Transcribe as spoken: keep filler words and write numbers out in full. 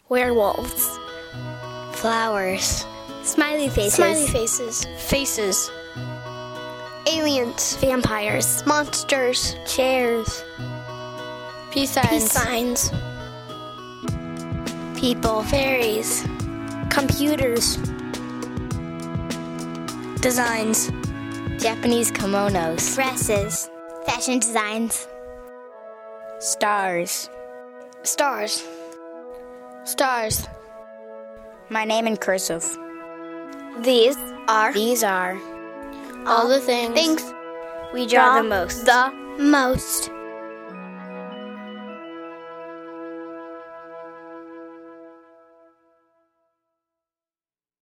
Werewolves. Flowers. Smiley faces. Smiley faces. Faces. Aliens. Vampires. Monsters. Chairs. Peace signs. Peace signs. People. Fairies. Computers. Designs. Japanese kimonos. Dresses. Fashion designs. Stars. Stars. Stars. My name in cursive. These are These are All the things, things we draw draw the most. the most.